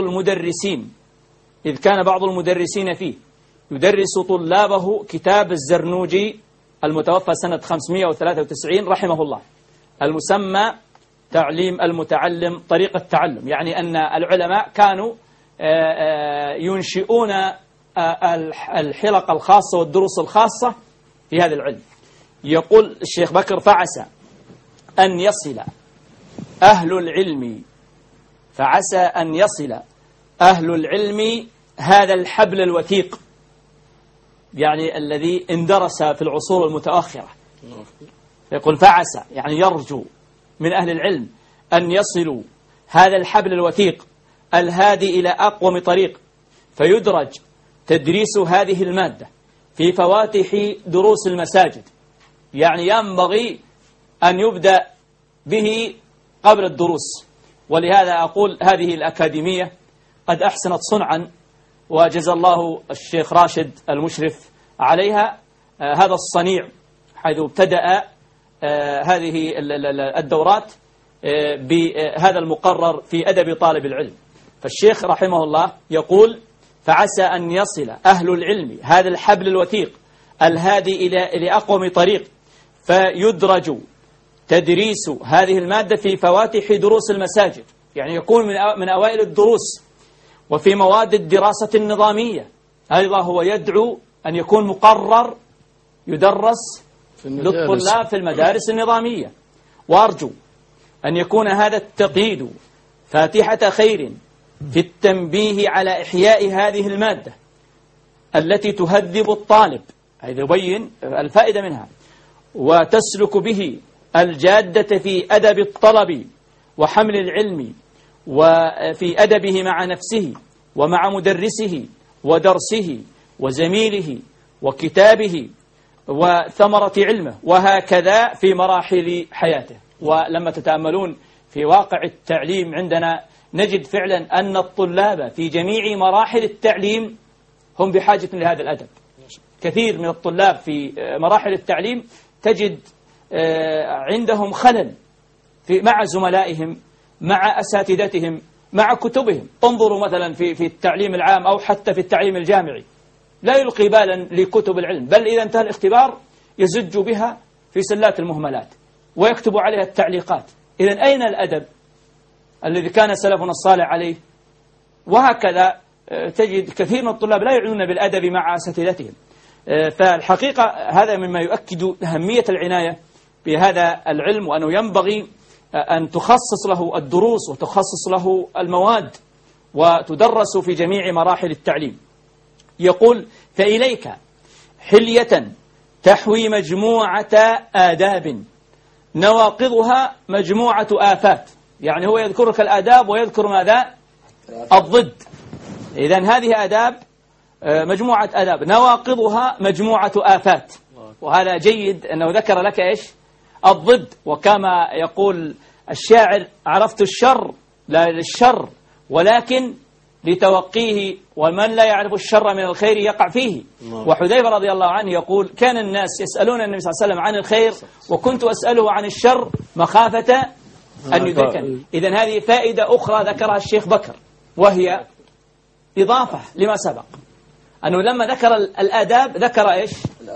B: المدرسين فيه يدرس طلابه كتاب الزرنوجي المتوفى سنة 593 رحمه الله، المسمى تعليم المتعلم طريقة التعلم. يعني أن العلماء كانوا ينشئون الحلقة الخاصة والدروس الخاصة في هذا العلم. يقول الشيخ بكر: فعسى أن يصل أهل العلم هذا الحبل الوثيق، يعني الذي اندرس في العصور المتأخرة. يقول: فعسى يعني يرجو من أهل العلم أن يصلوا هذا الحبل الوثيق الهادي إلى أقوم طريق، فيدرج تدريس هذه المادة في فواتح دروس المساجد. يعني ينبغي أن يبدأ به قبل الدروس. ولهذا أقول هذه الأكاديمية قد أحسنت صنعا، وجزى الله الشيخ راشد المشرف عليها هذا الصنيع، حيث ابتدأ هذه الدورات بهذا المقرر في أدب طالب العلم. فالشيخ رحمه الله يقول: فعسى أن يصل أهل العلم هذا الحبل الوثيق الهادي إلى أقوم طريق، فيدرج تدريس هذه المادة في فواتح دروس المساجد، يعني يكون من أوائل الدروس، وفي مواد الدراسة النظامية أيضا هو يدعو أن يكون مقرر يدرس للطلاب في المدارس النظامية. وأرجو أن يكون هذا التقييد فاتحة خير في التنبيه على إحياء هذه المادة التي تهذب الطالب، أي يبين الفائدة منها، وتسلك به الجادة في أدب الطلب وحمل العلم، وفي أدبه مع نفسه ومع مدرسه ودرسه وزميله وكتابه وثمرة علمه، وهكذا في مراحل حياته. ولما تتأملون في واقع التعليم عندنا نجد فعلا أن الطلاب في جميع مراحل التعليم هم بحاجة لهذا الأدب. كثير من الطلاب في مراحل التعليم تجد عندهم خلل مع زملائهم، مع أساتذتهم، مع كتبهم. انظروا مثلا في التعليم العام أو حتى في التعليم الجامعي، لا يلقي بالا لكتب العلم، بل إذا انتهى الاختبار يزج بها في سلات المهملات ويكتب عليها التعليقات. إذن أين الأدب الذي كان سلفنا الصالح عليه؟ وهكذا تجد كثير من الطلاب لا يعنون بالأدب مع أساتذتهم. فالحقيقة هذا مما يؤكد أهمية العناية بهذا العلم، وأنه ينبغي أن تخصص له الدروس وتخصص له المواد وتدرس في جميع مراحل التعليم. يقول: فإليك حلية تحوي مجموعة آداب نواقضها مجموعة آفات. يعني هو يذكرك الآداب ويذكر ماذا؟ الضد. إذن هذه آداب، مجموعة آداب نواقضها مجموعة آفات. وهذا جيد أنه ذكر لك إيش؟ الضد. وكما يقول الشاعر: عرفت الشر لا للشر ولكن لتوقيه، ومن لا يعرف الشر من الخير يقع فيه. وحذيفة رضي الله عنه يقول: كان الناس يسألون النبي صلى الله عليه وسلم عن الخير وكنت أسأله عن الشر مخافة أن يدركني. إذن هذه فائدة أخرى ذكرها الشيخ بكر، وهي إضافة لما سبق، أنه لما ذكر الآداب ذكر إيش؟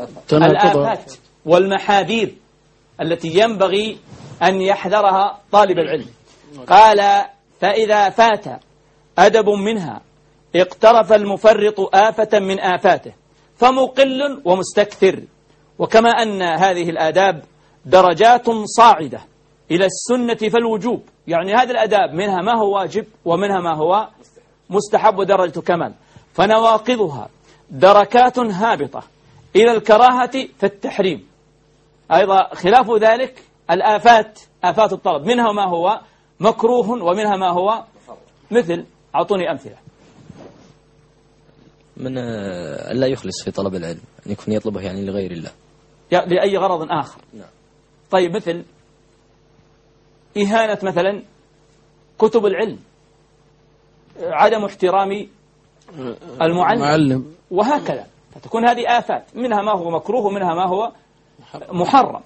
B: الآفات والمحاذير التي ينبغي أن يحذرها طالب العلم. قال: فإذا فات أدب منها اقترف المفرط آفة من آفاته فمقل ومستكثر. وكما أن هذه الآداب درجات صاعدة إلى السنة فالوجوب، يعني هذه الآداب منها ما هو واجب ومنها ما هو مستحب ودرجة كمال، فنواقضها دركات هابطة إلى الكراهة فالتحريم. أيضا خلاف ذلك الآفات، آفات الطلب، منها ما هو مكروه ومنها ما هو مثل، أعطوني أمثلة.
D: من لا يخلص في طلب العلم، أن يكون يطلبه يعني لغير الله،
B: لأي غرض آخر.
D: نعم.
B: طيب مثل إهانة مثلا كتب العلم، عدم احترام المعلم، وهكذا. فتكون هذه آفات، منها ما هو مكروه ومنها ما هو محرم.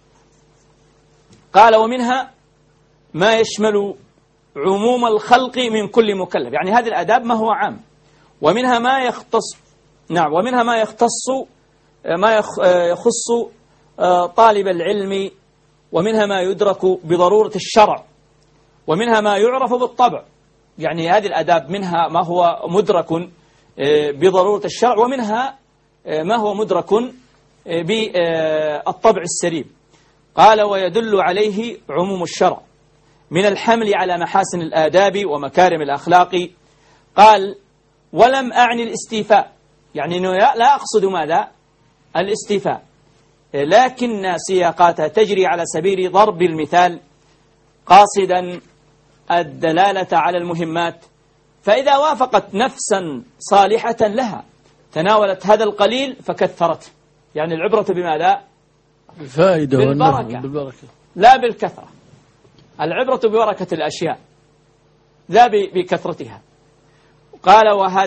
B: قال: ومنها ما يشمل عموم الخلق من كل مكلف، يعني هذه الآداب ما هو عام، ومنها ما يختص، نعم، ومنها ما يختص ما يخص طالب العلم، ومنها ما يدرك بضرورة الشرع، ومنها ما يعرف بالطبع. يعني هذه الآداب منها ما هو مدرك بضرورة الشرع، ومنها ما هو مدرك بالطبع السليم. قال: ويدل عليه عموم الشرع من الحمل على محاسن الآداب ومكارم الأخلاق. قال: ولم أعني الاستيفاء، يعني لا أقصد ماذا؟ الاستيفاء، لكن سياقاتها تجري على سبيل ضرب المثال، قاصدا الدلالة على المهمات، فإذا وافقت نفسا صالحة لها تناولت هذا القليل فكثرته. يعني العبرة بماذا؟
C: بالفائدة
B: بالبركة. لا بالكثرة، العبرة ببركة الأشياء لا بكثرتها. قال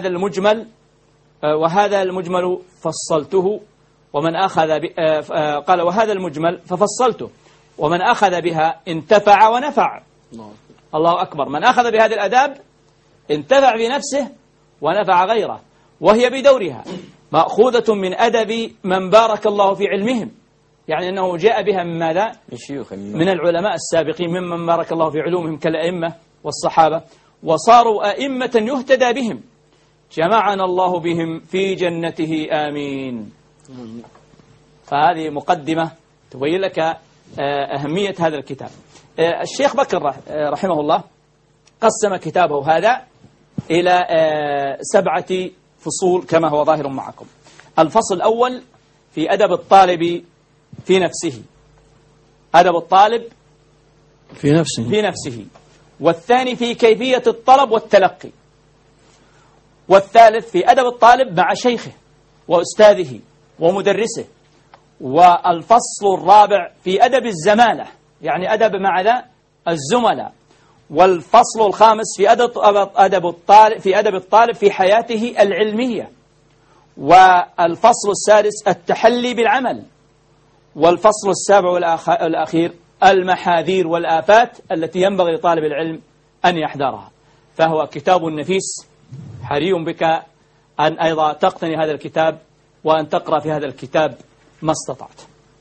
B: وهذا المجمل فصلته ومن أخذ قال وهذا المجمل ففصلته ومن أخذ بها انتفع ونفع. الله أكبر. من أخذ بهذه الآداب انتفع بنفسه ونفع غيره، وهي بدورها مأخوذة من أدب من بارك الله في علمهم، يعني أنه جاء بها من ماذا؟ من العلماء السابقين ممن بارك الله في علومهم كالأئمة والصحابة، وصاروا أئمة يهتدى بهم، جمعنا الله بهم في جنته آمين. فهذه مقدمة تبين لك أهمية هذا الكتاب. الشيخ بكر رحمه الله قسم كتابه هذا إلى 7 فصول كما هو ظاهر معكم. الفصل الأول في أدب الطالب في نفسه، أدب الطالب في نفسه، والثاني في كيفية الطلب والتلقي، والثالث في أدب الطالب مع شيخه وأستاذه ومدرسه، والفصل الرابع في أدب الزمالة، يعني أدب مع الزملاء، والفصل الخامس في أدب الطالب في حياته العلمية، والفصل السادس التحلي بالعمل، والفصل السابع والأخير المحاذير والآفات التي ينبغي لطالب العلم أن يحذرها. فهو كتاب نفيس، حري بك أن أيضا تقتني هذا الكتاب وأن تقرأ في هذا الكتاب ما استطعت.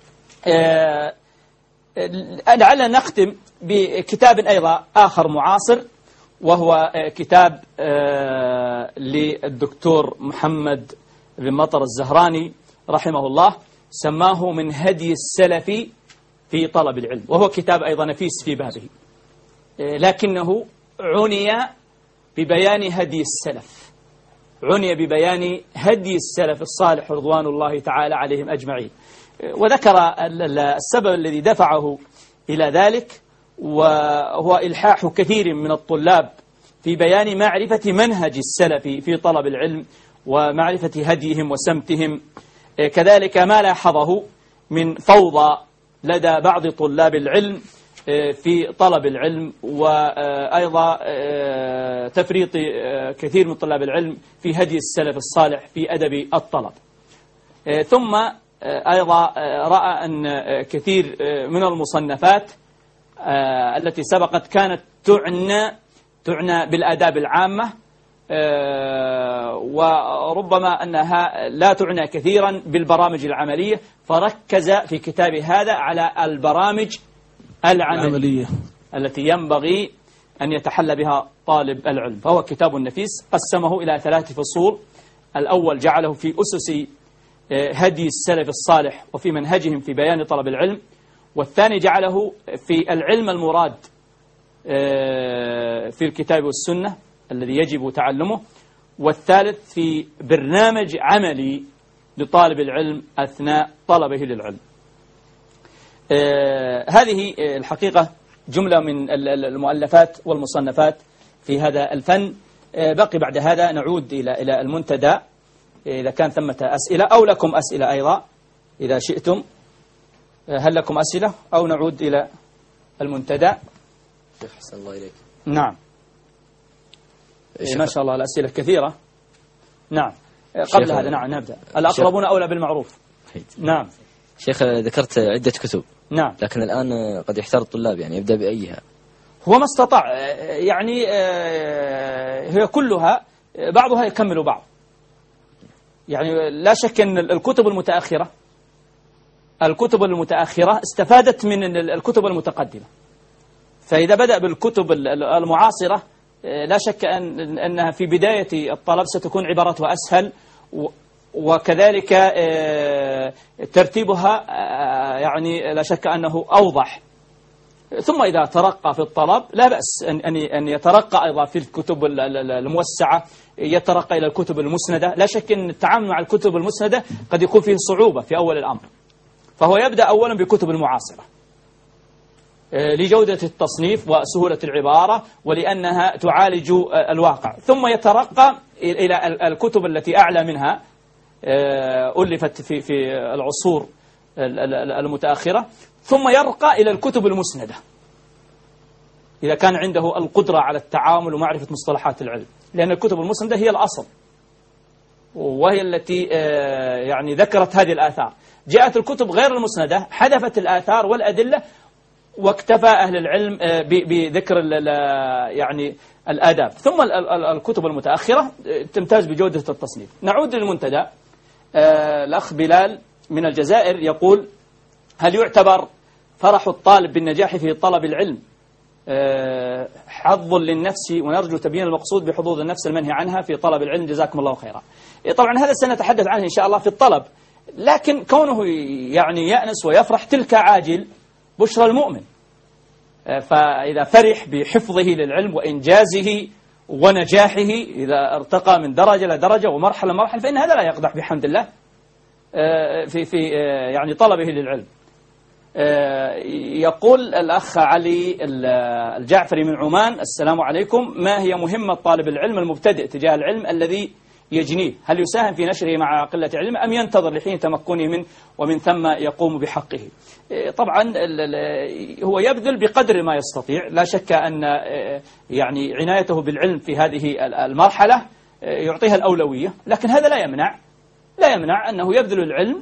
B: لعلنا نختم بكتاب أيضا آخر معاصر، وهو كتاب للدكتور محمد بن مطر الزهراني رحمه الله، سماه من هدي السلف في طلب العلم، وهو كتاب أيضا نفيس في بابه، لكنه عني ببيان هدي السلف، عني ببيان هدي السلف الصالح رضوان الله تعالى عليهم أجمعين، وذكر السبب الذي دفعه إلى ذلك، وهو إلحاح كثير من الطلاب في بيان معرفة منهج السلف في طلب العلم ومعرفة هديهم وسمتهم، كذلك ما لاحظه من فوضى لدى بعض طلاب العلم في طلب العلم، وأيضا تفريط كثير من طلاب العلم في هدي السلف الصالح في أدب الطلب. ثم أيضا رأى أن كثير من المصنفات التي سبقت كانت تعنى بالآداب العامة، وربما أنها لا تعنى كثيرا بالبرامج العملية، فركز في كتاب هذا على البرامج العملية التي ينبغي أن يتحلى بها طالب العلم. فهو كتاب نفيس، قسمه إلى 3 فصول. الأول جعله في أسس هدي السلف الصالح وفي منهجهم في بيان طلب العلم، والثاني جعله في العلم المراد في الكتاب والسنة الذي يجب تعلمه، والثالث في برنامج عملي لطالب العلم أثناء طلبه للعلم. هذه الحقيقة جملة من المؤلفات والمصنفات في هذا الفن. بقي بعد هذا نعود إلى المنتدى إذا كان ثمة أسئلة، أو لكم أسئلة أيضا إذا شئتم. هل لكم أسئلة أو نعود إلى المنتدى؟
D: شيخ حسن الله إليك.
B: نعم ما شاء الله الأسئلة كثيرة. نعم قبل هذا نبدأ. الأقربون أولى بالمعروف.
D: نعم شيخ، ذكرت عدة كتب.
B: نعم.
D: لكن الآن قد يحتار الطلاب، يعني يبدأ بأيها؟
B: هو ما استطاع، يعني هي كلها بعضها يكمل بعض، يعني لا شك أن الكتب المتأخرة استفادت من الكتب المتقدمة، فإذا بدأ بالكتب المعاصرة لا شك أنها في بداية الطلب ستكون عبارتها أسهل، وكذلك ترتيبها يعني لا شك أنه أوضح. ثم إذا ترقى في الطلب لا بأس أن يترقى أيضا في الكتب الموسعة، يترقى إلى الكتب المسندة. لا شك أن التعامل مع الكتب المسندة قد يكون فيه صعوبة في أول الأمر، فهو يبدأ أولا بكتب المعاصرة لجودة التصنيف وسهولة العبارة ولأنها تعالج الواقع، ثم يترقى إلى الكتب التي أعلى منها ألفت في العصور المتأخرة، ثم يرقى إلى الكتب المسندة إذا كان عنده القدرة على التعامل ومعرفة مصطلحات العلم، لأن الكتب المسندة هي الأصل وهي التي يعني ذكرت هذه الآثار. جاءت الكتب غير المسندة حذفت الآثار والأدلة، واكتفى أهل العلم بذكر يعني الآداب. ثم الكتب المتأخرة تمتاز بجودة التصنيف. نعود للمنتدى. الأخ بلال من الجزائر يقول: هل يعتبر فرح الطالب بالنجاح في طلب العلم حظ للنفس، ونرجو تبيين المقصود بحظوظ النفس المنهي عنها في طلب العلم، جزاكم الله خيرا. طبعا هذا سنتحدث عنه إن شاء الله في الطلب، لكن كونه يعني يأنس ويفرح تلك عاجل بشرى المؤمن. فإذا فرح بحفظه للعلم وإنجازه ونجاحه، إذا ارتقى من درجة لدرجة ومرحلة مرحلة، فإن هذا لا يقدح بحمد الله في يعني طلبه للعلم. يقول الأخ علي الجعفري من عمان: السلام عليكم، ما هي مهمة طالب العلم المبتدئ تجاه العلم الذي يجنيه؟ هل يساهم في نشره مع قلة علمه أم ينتظر لحين تمكنه منه ومن ثم يقوم بحقه؟ طبعا هو يبذل بقدر ما يستطيع، لا شك أن يعني عنايته بالعلم في هذه المرحلة يعطيها الأولوية، لكن هذا لا يمنع أنه يبذل العلم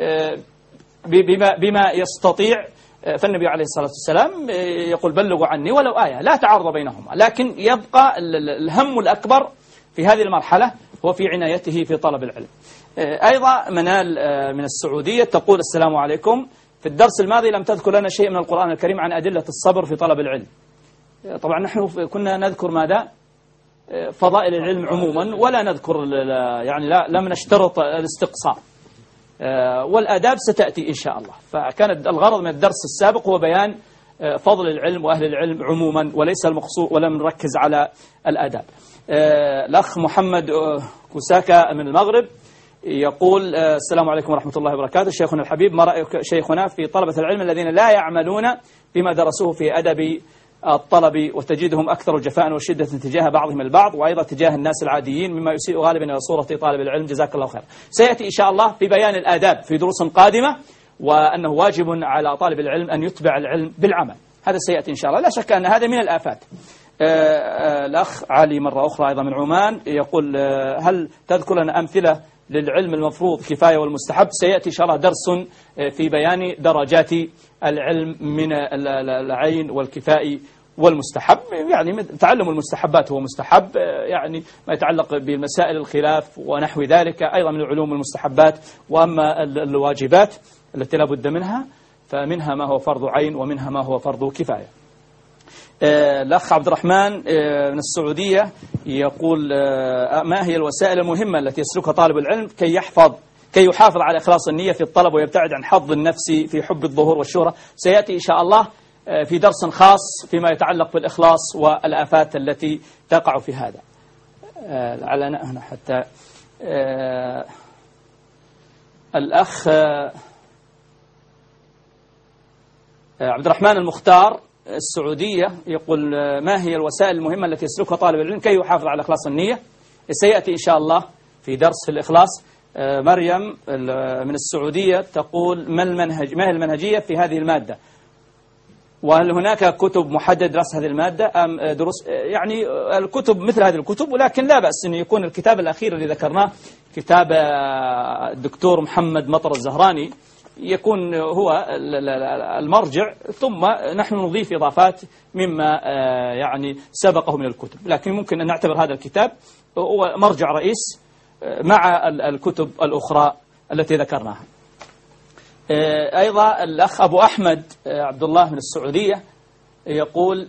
B: بما يستطيع. فالنبي عليه الصلاة والسلام يقول: بلغوا عني ولو آية، لا تعارض بينهما، لكن يبقى الهم الأكبر في هذه المرحلة هو في عنايته في طلب العلم. أيضا منال من السعودية تقول: السلام عليكم، في الدرس الماضي لم تذكر لنا شيء من القرآن الكريم عن أدلة الصبر في طلب العلم. طبعا نحن كنا نذكر ماذا؟ فضائل العلم عموما، ولا نذكر يعني لم نشترط الاستقصاء، والآداب ستأتي إن شاء الله. فكان الغرض من الدرس السابق هو بيان فضل العلم وأهل العلم عموما، وليس المقصود ولم نركز على الآداب. الأخ محمد كوساكا من المغرب يقول: السلام عليكم ورحمة الله وبركاته، شيخنا الحبيب، ما رأيك شيخنا في طلبة العلم الذين لا يعملون بما درسوه في أدب الطلب، وتجدهم أكثر جفاء وشدة تجاه بعضهم البعض، وأيضا تجاه الناس العاديين، مما يسيء غالبا إلى صورة طالب العلم، جزاك الله خير. سيأتي إن شاء الله في بيان الآداب في دروس قادمة، وأنه واجب على طالب العلم أن يتبع العلم بالعمل، هذا سيأتي إن شاء الله. لا شك أن هذا من الآفات. الأخ علي مرة أخرى أيضا من عمان يقول: هل تذكر لنا أمثلة للعلم المفروض كفاية والمستحب؟ سيأتي إن شاء الله درس في بيان درجات العلم من العين والكفاء والمستحب. يعني تعلم المستحبات هو مستحب، يعني ما يتعلق بالمسائل الخلاف ونحو ذلك أيضا من العلوم المستحبات. وأما الواجبات التي لا بد منها فمنها ما هو فرض عين ومنها ما هو فرض كفاية. الأخ عبد الرحمن من السعودية يقول: ما هي الوسائل المهمة التي يسلكها طالب العلم كي يحافظ على إخلاص النية في الطلب ويبتعد عن حظ النفس في حب الظهور والشهرة؟ سيأتي إن شاء الله في درس خاص فيما يتعلق بالإخلاص والآفات التي تقع في هذا. لعلنا هنا حتى الأخ عبد الرحمن المختار السعودية يقول: ما هي الوسائل المهمة التي يسلكها طالب العلم كي يحافظ على إخلاص النية؟ سيأتي إن شاء الله في درس في الإخلاص. مريم من السعودية تقول: ما هي المنهجية في هذه المادة؟ وهل هناك كتب محدد درس هذه المادة أم دروس؟ يعني الكتب مثل هذه الكتب، ولكن لا بأس أن يكون الكتاب الأخير الذي ذكرناه كتاب الدكتور محمد مطر الزهراني يكون هو المرجع، ثم نحن نضيف إضافات مما يعني سبقه من الكتب، لكن ممكن أن نعتبر هذا الكتاب هو مرجع رئيس مع الكتب الأخرى التي ذكرناها. أيضا الأخ أبو أحمد عبد الله من السعودية يقول: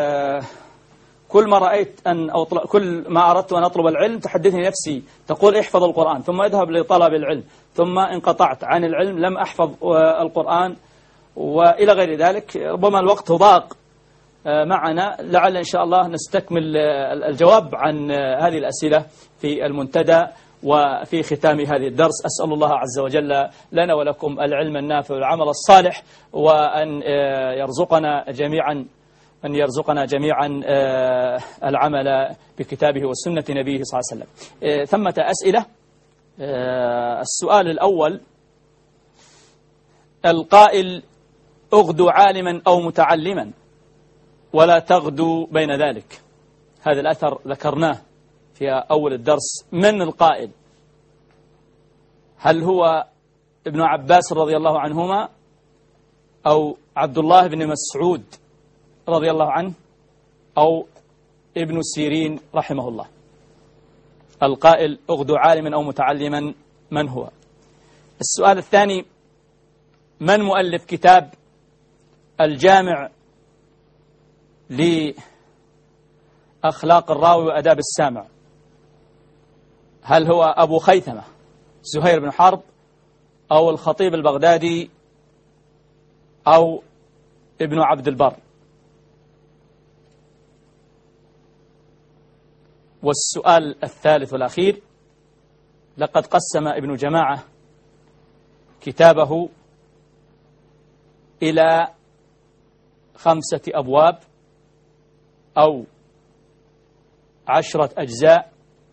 B: كل ما أردت أن أطلب العلم تحدثني نفسي تقول احفظ القرآن، ثم اذهب لطلب العلم، ثم انقطعت عن العلم لم أحفظ القرآن، وإلى غير ذلك. ربما الوقت ضاق معنا، لعل إن شاء الله نستكمل الجواب عن هذه الأسئلة في المنتدى وفي ختام هذه الدرس. أسأل الله عز وجل لنا ولكم العلم النافع والعمل الصالح، وأن يرزقنا جميعا العمل بكتابه وسنة نبيه صلى الله عليه وسلم. ثمة أسئلة. السؤال الأول: القائل اغدو عالما أو متعلما ولا تغدو بين ذلك. هذا الأثر ذكرناه في أول الدرس. من القائل؟ هل هو ابن عباس رضي الله عنهما أو عبد الله بن مسعود رضي الله عنه أو ابن سيرين رحمه الله؟ القائل اغدو عالما أو متعلما من هو؟ السؤال الثاني: من مؤلف كتاب الجامع لأخلاق الراوي وأداب السامع؟ هل هو أبو خيثمة زهير بن حرب أو الخطيب البغدادي أو ابن عبد البر؟ والسؤال الثالث والأخير: لقد قسم ابن جماعة كتابه إلى 5 أبواب أو 10 أجزاء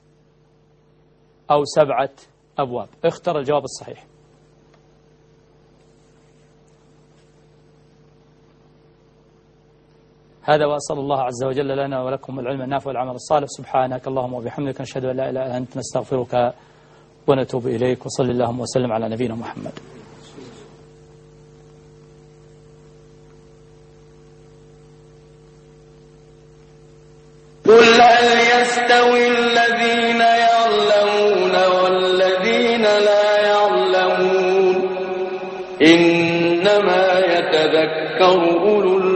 B: أو 7 أبواب. اختر الجواب الصحيح. هذا، وأسأل الله عز وجل لنا ولكم العلم النافع والعمل الصالح. سبحانك اللهم وبحمدك، نشهد أن لا إله إلا أنت، نستغفرك ونتوب إليك، وصلى اللهم وسلم على نبينا محمد.
E: قل هل يستوي الذين يعلمون والذين لا يعلمون؟ إنما يتذكر أولو